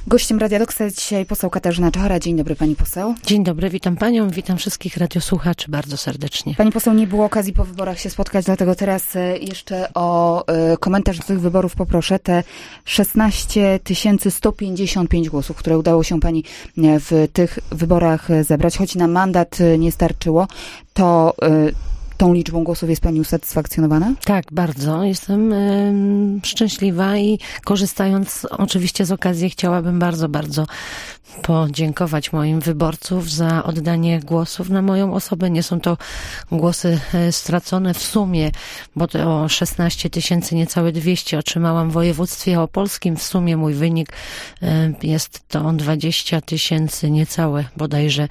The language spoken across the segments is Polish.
Gościem Radia Doxa jest dzisiaj poseł Katarzyna Czochara. Dzień dobry, pani poseł. Dzień dobry, witam panią, witam wszystkich radiosłuchaczy bardzo serdecznie. Pani poseł, nie było okazji po wyborach się spotkać, dlatego teraz jeszcze o komentarz do tych wyborów poproszę. Te 16 155 głosów, które udało się pani w tych wyborach zebrać, choć na mandat nie starczyło, to tą liczbą głosów jest pani usatysfakcjonowana? Tak, bardzo. Jestem szczęśliwa i korzystając oczywiście z okazji chciałabym bardzo podziękować moim wyborców za oddanie głosów na moją osobę. Nie są to głosy stracone w sumie, bo to 16 000, niecałe 200 otrzymałam w województwie opolskim. W sumie mój wynik jest to 20 000, niecałe bodajże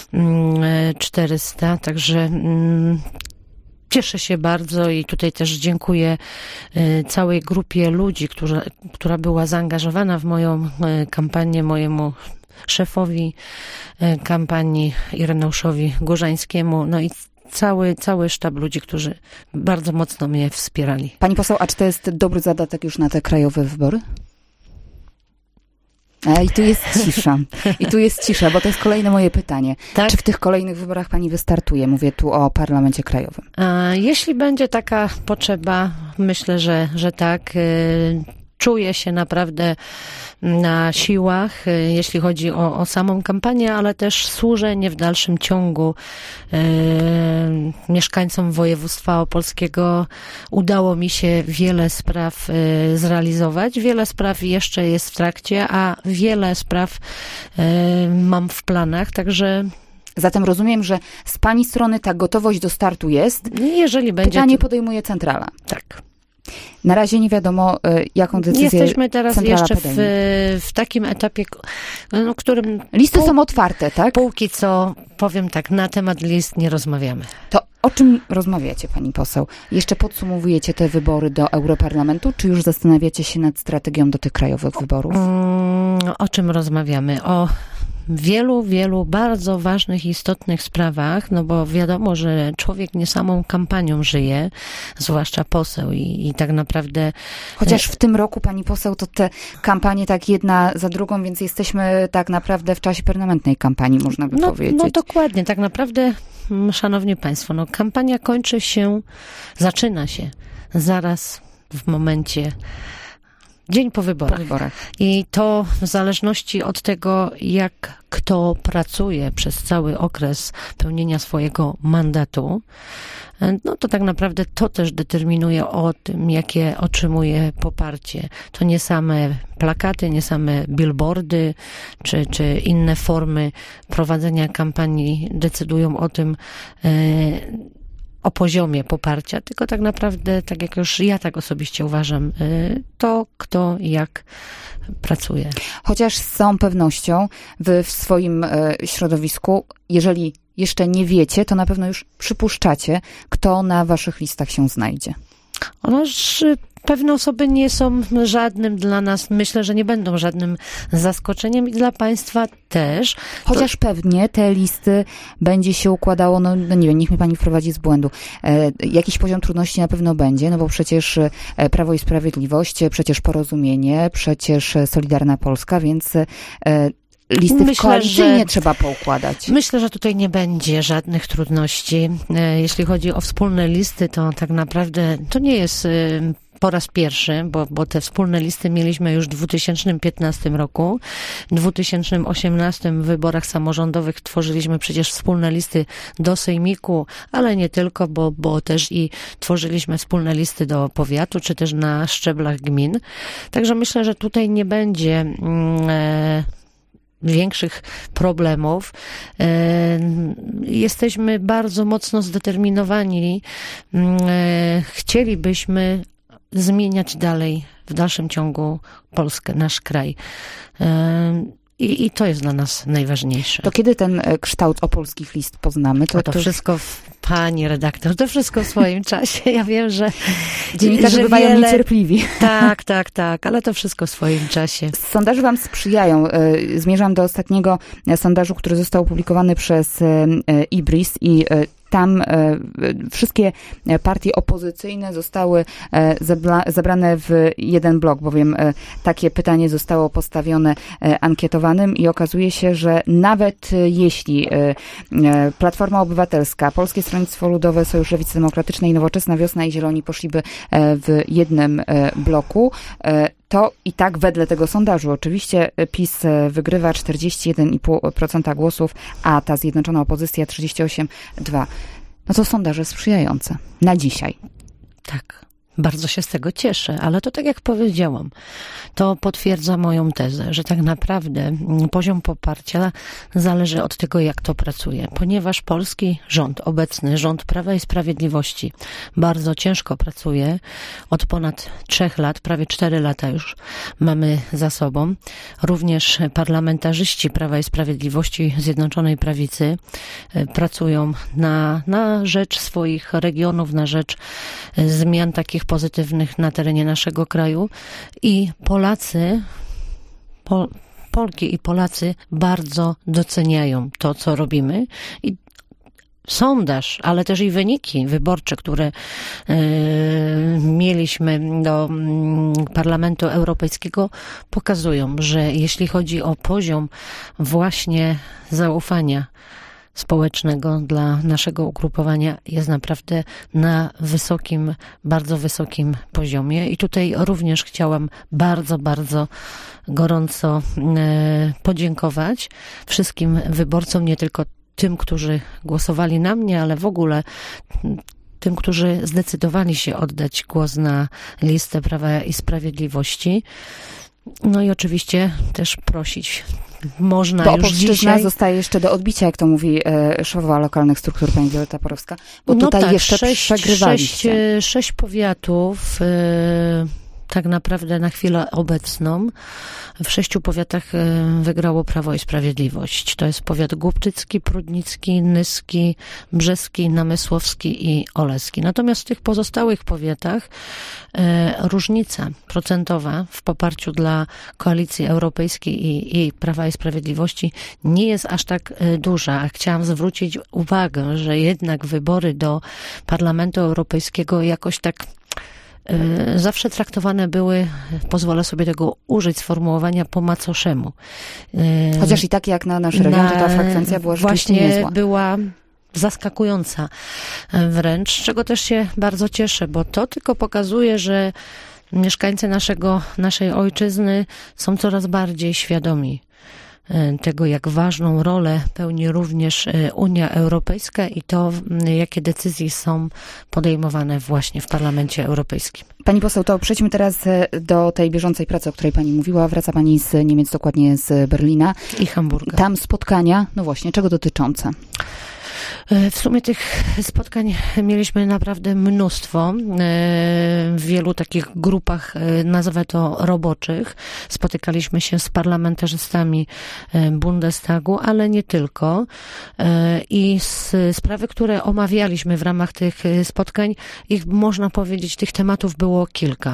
400, także cieszę się bardzo i tutaj też dziękuję całej grupie ludzi, która była zaangażowana w moją kampanię, mojemu szefowi kampanii Ireneuszowi Górzańskiemu, no i cały sztab ludzi, którzy bardzo mocno mnie wspierali. Pani poseł, a czy to jest dobry zadatek już na te krajowe wybory? I tu jest cisza, bo to jest kolejne moje pytanie. Tak? Czy w tych kolejnych wyborach pani wystartuje? Mówię tu o Parlamencie Krajowym. Jeśli będzie taka potrzeba, myślę, że tak. Czuję się naprawdę na siłach, jeśli chodzi o samą kampanię, ale też służenie w dalszym ciągu mieszkańcom województwa opolskiego. Udało mi się wiele spraw zrealizować. Wiele spraw jeszcze jest w trakcie, a wiele spraw mam w planach, także... Zatem rozumiem, że z pani strony ta gotowość do startu jest. Jeżeli będzie... Pytanie podejmuje centrala. Tak. Na razie nie wiadomo, jaką decyzję jesteśmy teraz jeszcze podejmie. w takim etapie, którym... Listy są otwarte, tak? Póki co, powiem tak, na temat list nie rozmawiamy. To o czym rozmawiacie, pani poseł? Jeszcze podsumowujecie te wybory do Europarlamentu, czy już zastanawiacie się nad strategią do tych krajowych wyborów? O czym rozmawiamy? O wielu bardzo ważnych, istotnych sprawach, no bo wiadomo, że człowiek nie samą kampanią żyje, zwłaszcza poseł i tak naprawdę... Chociaż w tym roku, pani poseł, to te kampanie tak jedna za drugą, więc jesteśmy tak naprawdę w czasie permanentnej kampanii, można by powiedzieć. No dokładnie, tak naprawdę, szanowni państwo, kampania zaczyna się zaraz w momencie dzień po wyborach. I to w zależności od tego, jak kto pracuje przez cały okres pełnienia swojego mandatu, no to tak naprawdę to też determinuje o tym, jakie otrzymuje poparcie. To nie same plakaty, nie same billboardy, czy inne formy prowadzenia kampanii decydują o tym, o poziomie poparcia, tylko tak naprawdę, tak jak już ja tak osobiście uważam, to kto jak pracuje. Chociaż z całą pewnością wy w swoim środowisku, jeżeli jeszcze nie wiecie, to na pewno już przypuszczacie, kto na waszych listach się znajdzie. Pewne osoby nie są żadnym dla nas, myślę, że nie będą żadnym zaskoczeniem i dla państwa też. Chociaż pewnie te listy będzie się układało, no nie wiem, niech mnie pani wprowadzi z błędu. Jakiś poziom trudności na pewno będzie, no bo przecież Prawo i Sprawiedliwość, przecież Porozumienie, przecież Solidarna Polska, więc... listy w koalicyjnie trzeba poukładać. Myślę, że tutaj nie będzie żadnych trudności. Jeśli chodzi o wspólne listy, to tak naprawdę to nie jest po raz pierwszy, bo te wspólne listy mieliśmy już w 2015 roku. W 2018 w wyborach samorządowych tworzyliśmy przecież wspólne listy do sejmiku, ale nie tylko, bo też i tworzyliśmy wspólne listy do powiatu, czy też na szczeblach gmin. Także myślę, że tutaj nie będzie większych problemów. Jesteśmy bardzo mocno zdeterminowani. Chcielibyśmy zmieniać dalej, w dalszym ciągu Polskę, nasz kraj. I to jest dla nas najważniejsze. To kiedy ten kształt opolskich list poznamy? To wszystko, pani redaktor, to wszystko w swoim czasie. Ja wiem, że dziennikarze bywają niecierpliwi. Tak, ale to wszystko w swoim czasie. Sondaże wam sprzyjają. Zmierzam do ostatniego sondażu, który został opublikowany przez IBRIS i tam wszystkie partie opozycyjne zostały zebrane w jeden blok, bowiem takie pytanie zostało postawione ankietowanym i okazuje się, że nawet jeśli Platforma Obywatelska, Polskie Stronnictwo Ludowe, Sojusz Lewicy Demokratycznej, Nowoczesna, Wiosna i Zieloni poszliby w jednym bloku, to i tak wedle tego sondażu oczywiście PiS wygrywa 41,5% głosów, a ta zjednoczona opozycja 38,2%. No to sondaże sprzyjające na dzisiaj. Tak. Bardzo się z tego cieszę, ale to tak jak powiedziałam, to potwierdza moją tezę, że tak naprawdę poziom poparcia zależy od tego, jak to pracuje. Ponieważ polski rząd, obecny rząd Prawa i Sprawiedliwości bardzo ciężko pracuje od ponad 3 lat, prawie 4 lata już mamy za sobą. Również parlamentarzyści Prawa i Sprawiedliwości Zjednoczonej Prawicy pracują na rzecz swoich regionów, na rzecz zmian takich pozytywnych na terenie naszego kraju i Polacy, Polki i Polacy bardzo doceniają to, co robimy i sondaż, ale też i wyniki wyborcze, które mieliśmy do Parlamentu Europejskiego, pokazują, że jeśli chodzi o poziom właśnie zaufania społecznego dla naszego ugrupowania, jest naprawdę na wysokim, bardzo wysokim poziomie. I tutaj również chciałam bardzo, bardzo gorąco podziękować wszystkim wyborcom, nie tylko tym, którzy głosowali na mnie, ale w ogóle tym, którzy zdecydowali się oddać głos na listę Prawa i Sprawiedliwości. No i oczywiście też prosić. Można bo już dzisiaj... zostaje jeszcze do odbicia, jak to mówi szefowa lokalnych struktur, pani Wioletta Porowska, bo tutaj tak, jeszcze przegrywaliście. 6 powiatów, tak naprawdę na chwilę obecną, w 6 powiatach wygrało Prawo i Sprawiedliwość. To jest powiat głubczycki, prudnicki, nyski, brzeski, namysłowski i oleski. Natomiast w tych pozostałych powiatach różnica procentowa w poparciu dla Koalicji Europejskiej i Prawa i Sprawiedliwości nie jest aż tak duża. Chciałam zwrócić uwagę, że jednak wybory do Parlamentu Europejskiego jakoś tak zawsze traktowane były, pozwolę sobie tego użyć sformułowania, po macoszemu. Chociaż i tak jak na nasz region, to ta frekwencja była rzeczywiście niezła. Właśnie była zaskakująca wręcz, z czego też się bardzo cieszę, bo to tylko pokazuje, że mieszkańcy naszej ojczyzny są coraz bardziej świadomi tego, jak ważną rolę pełni również Unia Europejska i to, jakie decyzje są podejmowane właśnie w Parlamencie Europejskim. Pani poseł, to przejdźmy teraz do tej bieżącej pracy, o której pani mówiła. Wraca pani z Niemiec, dokładnie z Berlina. I Hamburga. Tam spotkania, no właśnie, czego dotyczące? W sumie tych spotkań mieliśmy naprawdę mnóstwo. W wielu takich grupach, nazwę to roboczych. Spotykaliśmy się z parlamentarzystami Bundestagu, ale nie tylko. I sprawy, które omawialiśmy w ramach tych spotkań, można powiedzieć, tych tematów było kilka.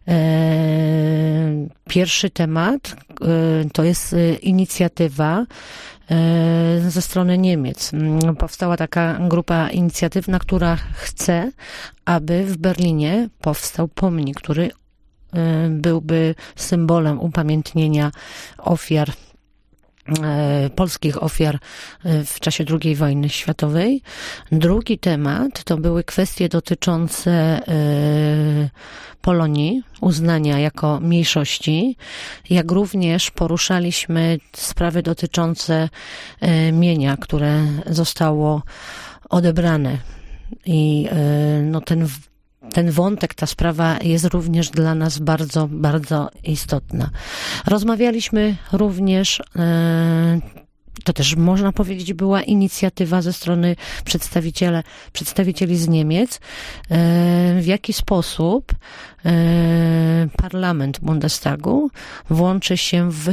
Pierwszy temat to jest inicjatywa ze strony Niemiec. Powstała taka grupa inicjatywna, która chce, aby w Berlinie powstał pomnik, który byłby symbolem upamiętnienia ofiar, polskich ofiar w czasie II wojny światowej. Drugi temat to były kwestie dotyczące Polonii, uznania jako mniejszości, jak również poruszaliśmy sprawy dotyczące mienia, które zostało odebrane. I no ten wątek, ta sprawa jest również dla nas bardzo, bardzo istotna. Rozmawialiśmy również, to też można powiedzieć była inicjatywa ze strony przedstawicieli z Niemiec, w jaki sposób parlament Bundestagu włączy się w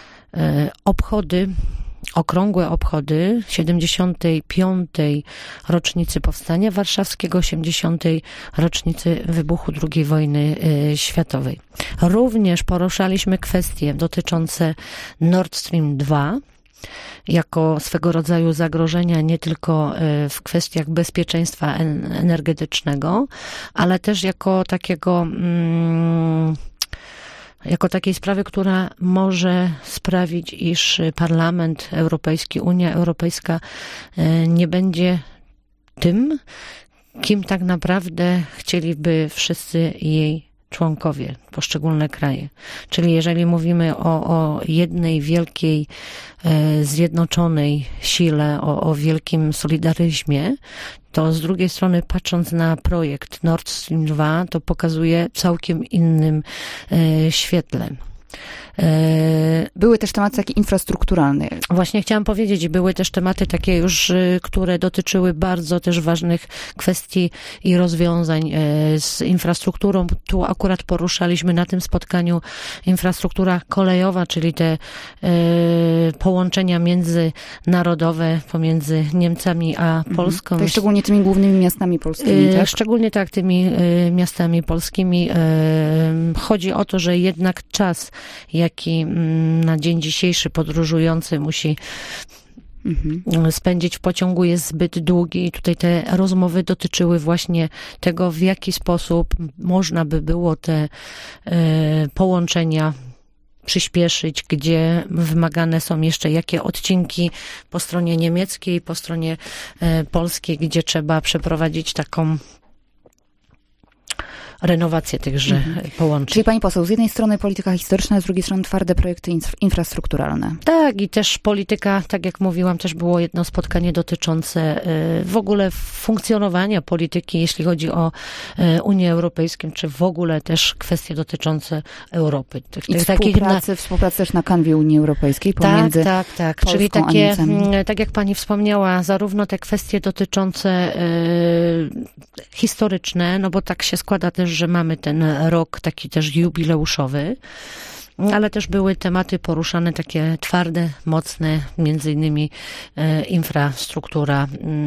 okrągłe obchody 75. rocznicy Powstania Warszawskiego, 80. rocznicy wybuchu II wojny światowej. Również poruszaliśmy kwestie dotyczące Nord Stream 2, jako swego rodzaju zagrożenia nie tylko w kwestiach bezpieczeństwa energetycznego, ale też jako takiej sprawy, która może sprawić, iż Parlament Europejski, Unia Europejska nie będzie tym, kim tak naprawdę chcieliby wszyscy jej członkowie, poszczególne kraje. Czyli jeżeli mówimy o jednej wielkiej, zjednoczonej sile, o wielkim solidaryzmie, to z drugiej strony, patrząc na projekt Nord Stream 2, to pokazuje całkiem innym świetle. Były też tematy takie infrastrukturalne. Właśnie chciałam powiedzieć, były też tematy takie już, które dotyczyły bardzo też ważnych kwestii i rozwiązań z infrastrukturą. Tu akurat poruszaliśmy na tym spotkaniu infrastruktura kolejowa, czyli te połączenia międzynarodowe pomiędzy Niemcami a Polską. To szczególnie tymi głównymi miastami polskimi, tak? Szczególnie tak, tymi miastami polskimi. Chodzi o to, że jednak czas, jaki na dzień dzisiejszy podróżujący musi spędzić w pociągu, jest zbyt długi i tutaj te rozmowy dotyczyły właśnie tego, w jaki sposób można by było te połączenia przyspieszyć, gdzie wymagane są jeszcze jakie odcinki po stronie niemieckiej, po stronie polskiej, gdzie trzeba przeprowadzić taką renowację tychże połączeń. Czyli pani poseł, z jednej strony polityka historyczna, z drugiej strony twarde projekty infrastrukturalne. Tak, i też polityka, tak jak mówiłam, też było jedno spotkanie dotyczące w ogóle funkcjonowania polityki, jeśli chodzi o Unię Europejską, czy w ogóle też kwestie dotyczące Europy. I współpracy też na kanwie Unii Europejskiej pomiędzy Tak. Polską Czyli a Niemcami. tak jak pani wspomniała, zarówno te kwestie dotyczące historyczne, no bo tak się składa też, że mamy ten rok taki też jubileuszowy, ale też były tematy poruszane takie twarde, mocne, między innymi infrastruktura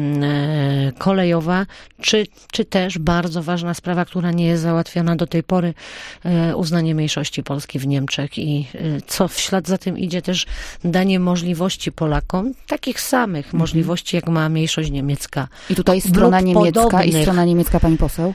kolejowa, czy też bardzo ważna sprawa, która nie jest załatwiona do tej pory, uznanie mniejszości Polski w Niemczech i co w ślad za tym idzie też danie możliwości Polakom, takich samych możliwości, jak ma mniejszość niemiecka. I tutaj strona niemiecka, pani poseł,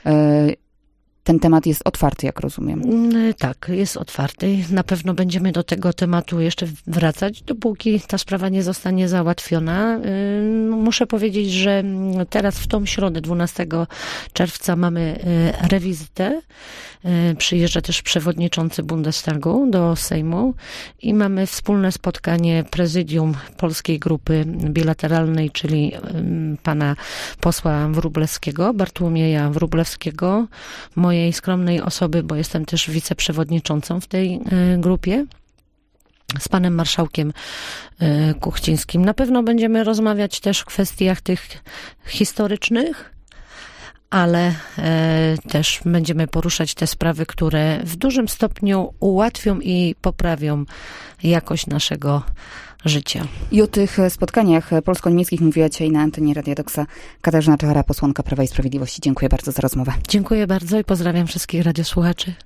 ten temat jest otwarty, jak rozumiem. Tak, jest otwarty. Na pewno będziemy do tego tematu jeszcze wracać, dopóki ta sprawa nie zostanie załatwiona. Muszę powiedzieć, że teraz w tą środę, 12 czerwca, mamy rewizytę. Przyjeżdża też przewodniczący Bundestagu do Sejmu i mamy wspólne spotkanie prezydium polskiej grupy bilateralnej, czyli pana posła Wróblewskiego, Bartłomieja Wróblewskiego, mojej skromnej osoby, bo jestem też wiceprzewodniczącą w tej grupie, z panem marszałkiem Kuchcińskim. Na pewno będziemy rozmawiać też w kwestiach tych historycznych, ale też będziemy poruszać te sprawy, które w dużym stopniu ułatwią i poprawią jakość naszego życia. I o tych spotkaniach polsko-niemieckich mówiła dzisiaj na antenie Radia Doksa Katarzyna Czachara, posłanka Prawa i Sprawiedliwości. Dziękuję bardzo za rozmowę. Dziękuję bardzo i pozdrawiam wszystkich radiosłuchaczy.